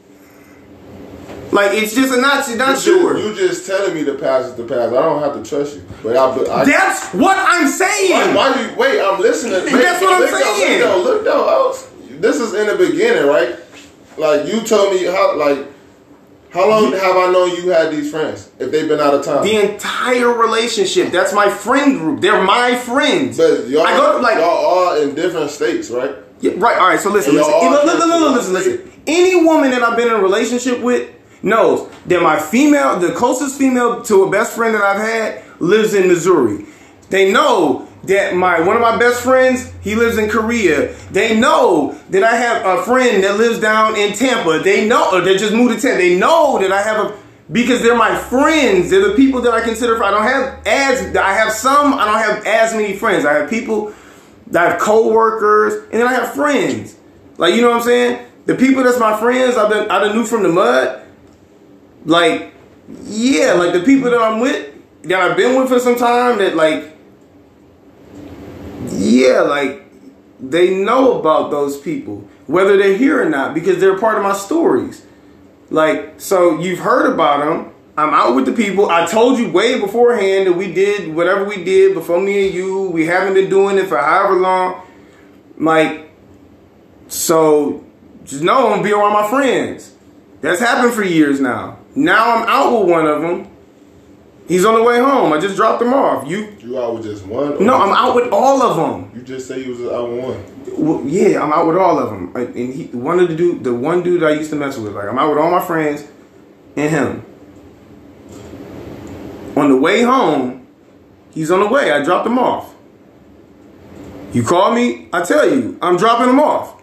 S1: Like, it's just not sure.
S5: You just telling me the past is the past. I don't have to trust you. But
S1: that's what I'm saying.
S5: Why you wait? I'm listening.
S1: That's what I'm saying.
S5: Look though. This is in the beginning, right? Like, you told me how long have I known you had these friends? If they've been out of town,
S1: the entire relationship. That's my friend group. They're my friends.
S5: But y'all all in different states, right?
S1: Yeah, right. All right. So listen. Listen. Any woman that I've been in a relationship with knows that the closest female to a best friend that I've had, lives in Missouri. They know that one of my best friends, he lives in Korea. They know that I have a friend that lives down in Tampa. They know, or they just moved to Tampa. They know that I have because they're my friends. They're the people that I consider. I don't have as many friends. I have people, I have co-workers, and then I have friends. Like, you know what I'm saying? The people that's my friends, I done knew from the mud. Like, yeah, like the people that I'm with, that I've been with for some time, that like, yeah, like they know about those people, whether they're here or not, because they're part of my stories. Like, so you've heard about them. I'm out with the people. I told you way beforehand that we did whatever we did before me and you. We haven't been doing it for however long. Like, so just know I'm gonna be around my friends. That's happened for years now. Now I'm out with one of them. He's on the way home. I just dropped him off. You
S5: out with just one?
S1: No, I'm out with all of them.
S5: You just say you was out with one.
S1: Well, yeah, I'm out with all of them. And the one dude that I used to mess with. Like, I'm out with all my friends and him. On the way home, he's on the way. I dropped him off. You call me, I tell you, I'm dropping him off.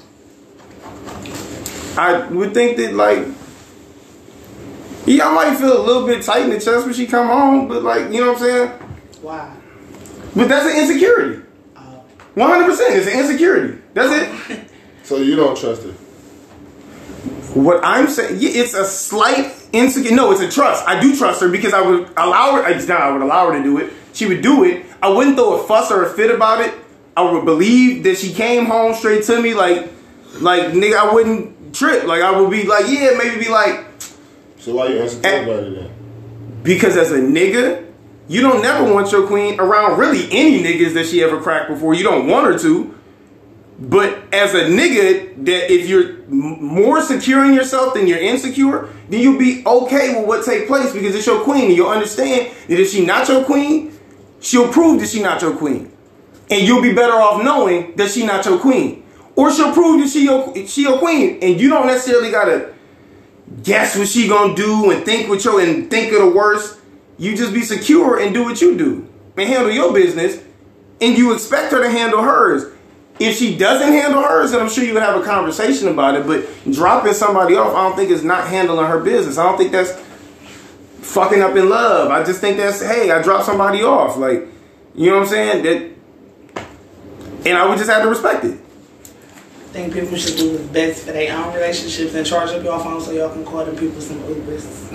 S1: I would think that, like, yeah, I might feel a little bit tight in the chest when she come home, but like, you know what I'm saying?
S4: Why?
S1: But that's an insecurity. 100%, it's an insecurity. That's it.
S5: So you don't trust her?
S1: What I'm saying, yeah, it's a slight insecurity. No, it's a trust. I do trust her because I would allow her. I would allow her to do it. She would do it. I wouldn't throw a fuss or a fit about it. I would believe that she came home straight to me, like nigga. I wouldn't trip. Like, I would be like, yeah, maybe be like.
S5: So why you insecure about it then?
S1: Because as a nigga, you don't never want your queen around really any niggas that she ever cracked before. You don't want her to. But as a nigga, that if you're more secure in yourself than you're insecure, then you'll be okay with what take place because it's your queen. And you'll understand that if she not your queen, she'll prove that she not your queen. And you'll be better off knowing that she not your queen. Or she'll prove that she your queen. And you don't necessarily gotta guess what she gonna do and think of the worst. You just be secure and do what you do and handle your business, and you expect her to handle hers. If she doesn't handle hers, then I'm sure you would have a conversation about it. But dropping somebody off, I don't think is not handling her business. I don't think that's fucking up in love. I just think that's, hey, I dropped somebody off. Like, you know what I'm saying? And I would just have to respect it.
S4: I think people should do what's best for their own relationships and charge up your phone so y'all can call them people some Ubers.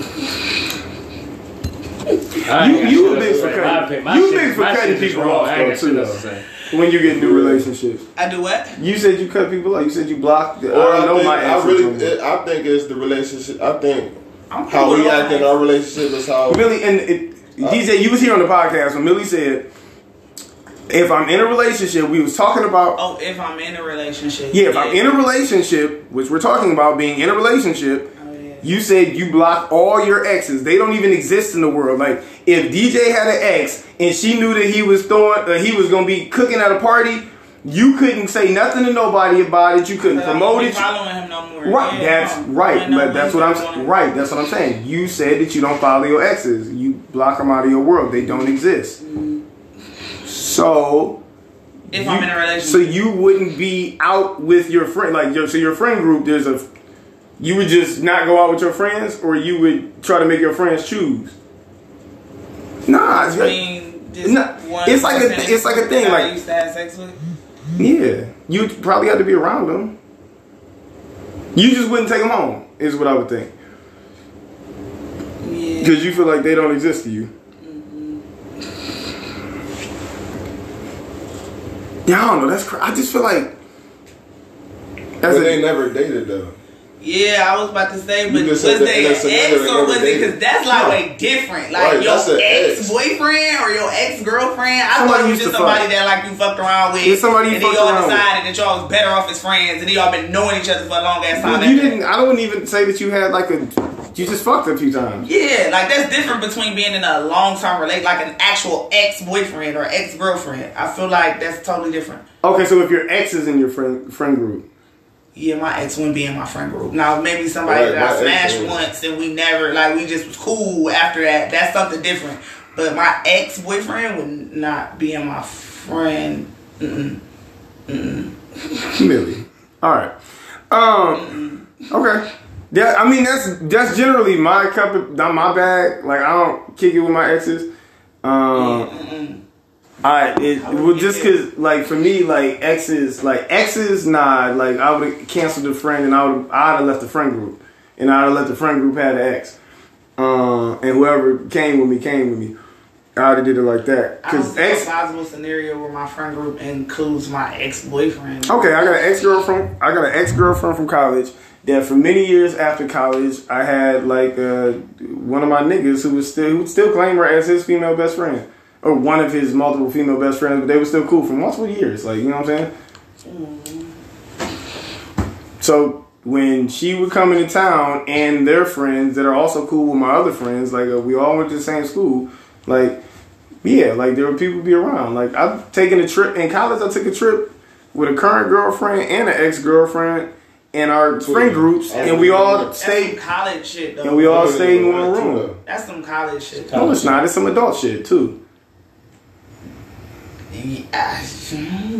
S1: You big for cutting people off though too. When you get new relationships,
S4: I do what?
S1: You said you cut people off. You said you blocked.
S5: I think it's the relationship. I think how we act in our relationship is how
S1: Millie and DJ. You was here on the podcast when Millie said, if I'm in a relationship, we was talking about.
S4: Oh, if I'm in a relationship.
S1: Yeah, if I'm in a relationship, which we're talking about being in a relationship.
S4: Oh, yeah.
S1: You said you block all your exes. They don't even exist in the world. Like, if DJ had an ex and she knew that he was gonna be cooking at a party, you couldn't say nothing to nobody about it. You couldn't promote it.
S4: Following him no more.
S1: Right, that's right. But that's what I'm saying. You said that you don't follow your exes. You block them out of your world. They don't exist. So,
S4: if I'm in a relationship,
S1: so you wouldn't be out with your friend, like your friend group. You would just not go out with your friends, or you would try to make your friends choose. Nah, it's like a thing. Like,
S4: I used to have sex with.
S1: Yeah, you'd probably have to be around them. You just wouldn't take them home, is what I would think.
S4: Yeah,
S1: because you feel like they don't exist to you. Yeah, I don't know. That's I just feel like.
S5: But they never dated though.
S4: Yeah, I was about to say, but was they an ex or was it? Because that's like way different. Like, right, your ex-boyfriend or your ex-girlfriend. I thought it was just somebody that like you fucked around with.
S1: Somebody
S4: and then y'all decided that y'all was better off as friends, and then y'all been knowing each other for a long ass time.
S1: You didn't. I wouldn't even say that you had like a. You just fucked a few times.
S4: Yeah, like that's different between being in a long-term relationship, like an actual ex-boyfriend or ex-girlfriend. I feel like that's totally different.
S1: Okay, so if your ex is in your friend group.
S4: Yeah, my ex wouldn't be in my friend group. Now, maybe somebody that I smashed once and we never, like, we just was cool after that. That's something different. But my ex-boyfriend would not be in my friend.
S1: Millie. All right. Okay. Yeah, I mean that's generally my cup of not my bag. Like I don't kick it with my exes. Just cause like for me like exes nah, like I would have canceled the friend and I'd have left the friend group and I'd have let the friend group have the ex. And whoever came with me. I'd have did it like that.
S4: I don't see a possible scenario where my friend group includes my ex-boyfriend.
S1: Okay, I got an ex-girlfriend from college that for many years after college I had like one of my niggas who would still claim her as his female best friend. Or one of his multiple female best friends, but they were still cool for multiple years. Like, you know what I'm saying? So when she would come into town and their friends that are also cool with my other friends, like we all went to the same school, like, yeah, like there were people be around. Like I've taken a trip in college. I took a trip with a current girlfriend and an ex-girlfriend and our friend groups, and we all stayed.
S4: That's some college shit, though.
S1: And we all stayed in one room.
S4: That's some college shit.
S1: No, it's not. It's some adult shit too.
S6: Just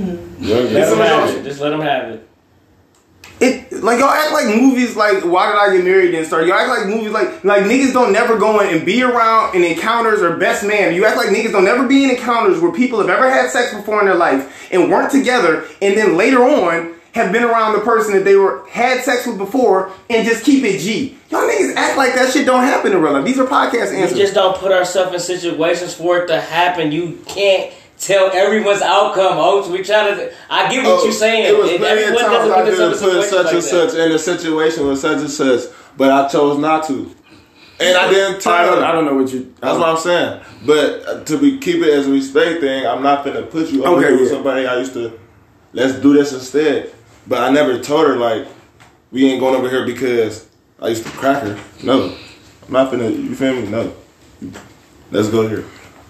S6: let them have it.
S1: It like y'all act like movies like Why Did I Get Married and Start. Y'all act like movies like niggas don't never go in and be around in encounters or best man. You act like niggas don't never be in encounters where people have ever had sex before in their life and weren't together and then later on have been around the person that they had sex with before and just keep it G. Y'all niggas act like that shit don't happen in real life. These are podcast answers.
S6: We just don't put ourselves in situations for it to happen. You can't tell everyone's outcome. We try to. I get what you're saying.
S5: It was plenty of times I could have put such and such in a situation with such and such, but I chose not to. And I didn't tell them.
S1: I don't know what you.
S5: That's what I'm saying. But keep it as a respect thing, I'm not finna put you over here with somebody I used to. Let's do this instead. But I never told her like we ain't going over here because I used to crack her. No, I'm not finna. You feel me? No. Let's go here.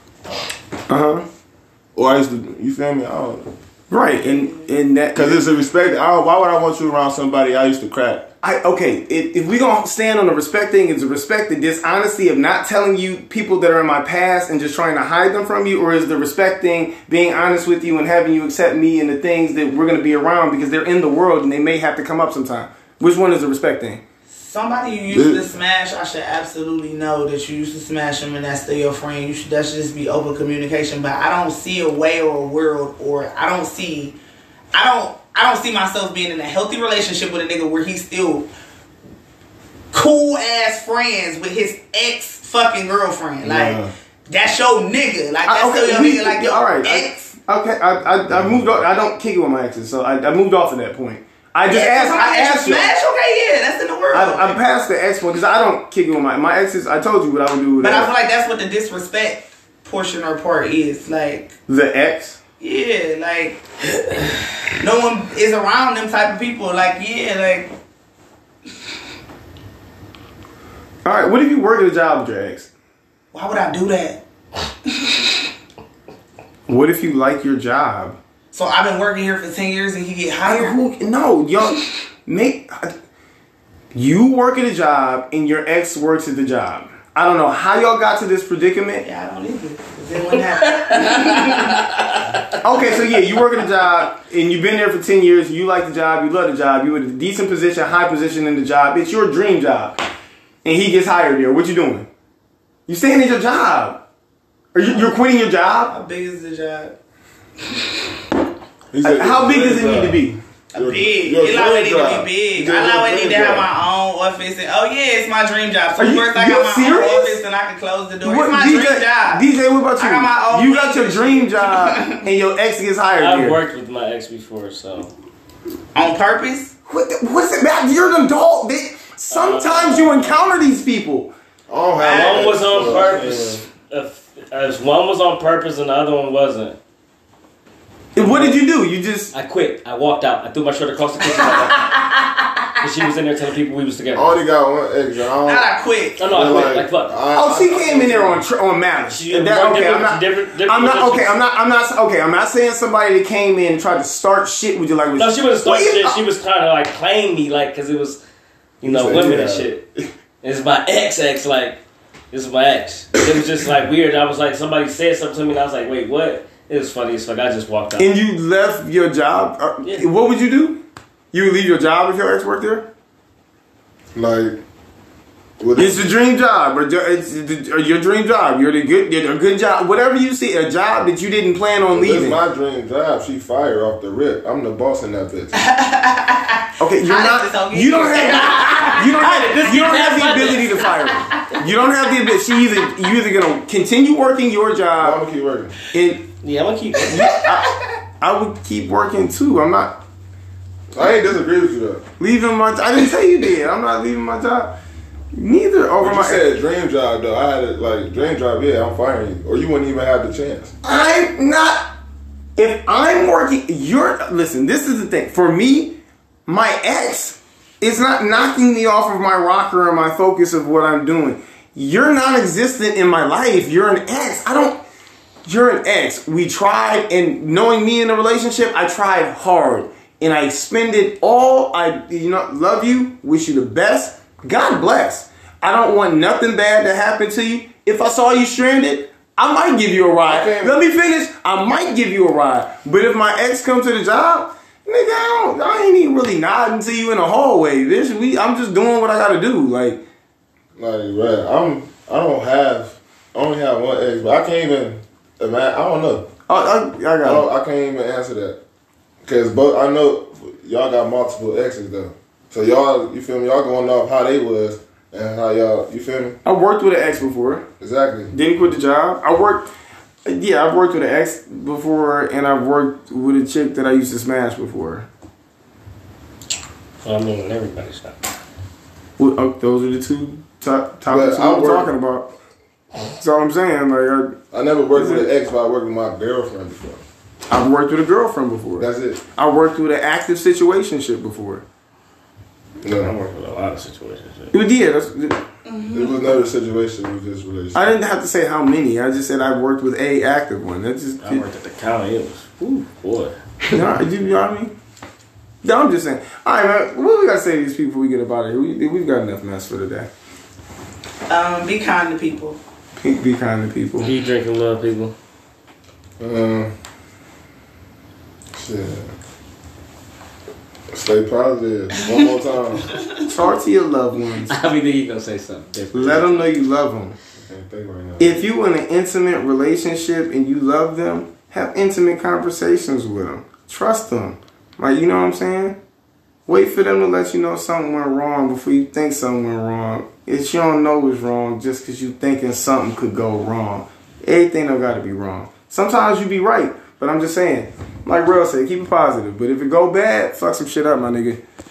S5: Or I used to, you feel me? I don't know.
S1: Right, and that
S5: because it's a respect. Why would I want you around somebody I used to crack?
S1: If we gonna stand on the respect thing, is the respect the dishonesty of not telling you people that are in my past and just trying to hide them from you, or is the respect thing being honest with you and having you accept me and the things that we're gonna be around because they're in the world and they may have to come up sometime? Which one is the respect thing?
S4: Somebody you used to smash, I should absolutely know that you used to smash them and that's still your friend. That should just be open communication. But I don't see a way or a world, or I don't see myself being in a healthy relationship with a nigga where he's still cool ass friends with his ex fucking girlfriend. Like that's your nigga. Like that's still your nigga. Like your ex.
S1: I moved off. I don't kick it with my exes, so I moved off at that point. I asked you.
S4: Smash, okay, yeah, that's in the world.
S1: I'm past the ex one because I don't kick it with my exes. I told you what I would do with
S4: But I feel like that's what the disrespect portion or part is. Like
S1: the ex?
S4: Yeah, like no one is around them type of people. Like, yeah, like.
S1: Alright, what if you work at a job with your ex?
S4: Why would I do that?
S1: What if you like your job?
S4: So I've been working here for 10 years and he get hired?
S1: No, you work at a job and your ex works at the job. I don't know how y'all got to this predicament.
S4: Yeah, I don't either. Then what happened?
S1: Okay, so yeah, you work at a job and you've been there for 10 years. You like the job. You love the job. You're in a decent position, high position in the job. It's your dream job. And he gets hired there. What you doing? You staying at your job. You're quitting your job?
S4: How big is the job?
S1: How big does it need to be?
S4: Big. It like need to be big. I know I need to have my own office. And, oh yeah, it's my dream job. So first I got my own office and I can close the door. It's my dream job.
S1: DJ, what about you?
S4: I got my own.
S1: You got your dream job and your ex gets hired
S6: I've
S1: here.
S6: worked with my ex before, so.
S4: On purpose?
S1: What's it matter? You're an adult. Sometimes you encounter these people.
S5: Oh,
S6: one was on purpose. One was on purpose and the other one wasn't.
S1: What did you do?
S6: I quit. I walked out. I threw my shirt across the kitchen. And she was in there telling people we was together.
S5: I only got one ex.
S4: Not I quit.
S6: No, I quit. Like fuck.
S1: She came in there on malice. I'm not saying somebody that came in and tried to start shit with you like.
S6: No, she wasn't starting shit. She was trying to like claim me like because it was, women and shit. It's my ex. Like this is my ex. It was just like weird. I was like somebody said something to me and I was like, wait, what? It was funny as fuck. I just walked out.
S1: And you left your job?
S6: Yeah.
S1: What would you do? You would leave your job if your ex worked there?
S5: Like,
S1: It's the dream job, or it's your dream job. You're a good job. Whatever you see, a job that you didn't plan on
S5: This is
S1: leaving.
S5: my dream job. She fired off the rip. I'm the boss in that bitch.
S1: Okay, you're
S4: How did this all
S1: not.
S4: get
S1: You don't
S4: here?
S1: have. You don't have the ability to fire her. You don't have the ability. You either gonna continue working your
S5: I'm
S1: job.
S5: gonna keep working.
S1: And
S6: Yeah, I'm gonna keep.
S1: I would keep working too. I'm not
S5: I ain't disagree with you though.
S1: leaving my. I didn't say you did. I'm not leaving my job. Neither over
S5: But
S1: my.
S5: you said dream job though. I had it like dream job. Yeah, I'm firing you, or you wouldn't even have the chance.
S1: I'm not. If I'm working, listen. This is the thing. For me, my ex is not knocking me off of my rocker or my focus of what I'm doing. You're non-existent in my life. You're an ex. You're an ex. We tried, and knowing me in a relationship, I tried hard, and I expended all. Love you. Wish you the best. God bless. I don't want nothing bad to happen to you. If I saw you stranded, I might give you a ride.
S5: Okay.
S1: Let me finish. I might give you a ride. But if my ex comes to the job, nigga, I ain't even really nodding to you in the hallway. I'm just doing what I gotta do. Like,
S5: Right. I only have one ex, but I can't even imagine. I don't know.
S1: I
S5: I can't even answer that because I know y'all got multiple exes though. So y'all, you feel me? Y'all going off how they was and how y'all, you feel me?
S1: I worked with an ex before.
S5: Exactly.
S1: Didn't quit the job. I've worked with an ex before, and I've worked with a chick that I used to smash before.
S6: Well, I mean, everybody's not.
S1: Those are the two topics
S5: I'm
S1: talking about. That's all I'm saying. Like,
S5: I never worked with an ex, but I worked with my girlfriend before.
S1: I've worked with a girlfriend before.
S5: That's it.
S1: I worked with an active situationship before.
S5: No,
S6: I work with a lot of situations.
S1: Yeah,
S5: it was never a situation with this relationship.
S1: I didn't have to say how many. I just said I worked with a active one. That just.
S6: I worked at the county. It was, ooh, boy.
S1: You know what I mean? No, I'm just saying. All right, man. What we gotta say to these people before we get up out of here? We've got enough mess for today.
S4: Be kind to people.
S1: Be kind to people.
S6: Keep drinking, love people.
S5: Shit. Stay positive. One more time.
S1: Talk to your loved ones.
S6: I mean, you gonna say something different.
S1: Let them know you love them.
S5: I can't think right now.
S1: If you in an intimate relationship and you love them, have intimate conversations with them. Trust them. Like, you know what I'm saying? Wait for them to let you know something went wrong before you think something went wrong. If you don't know it's wrong just because you thinking something could go wrong. Everything don't got to be wrong. Sometimes you be right, but I'm just saying, like Real said, keep it positive. But if it go bad, fuck some shit up, my nigga.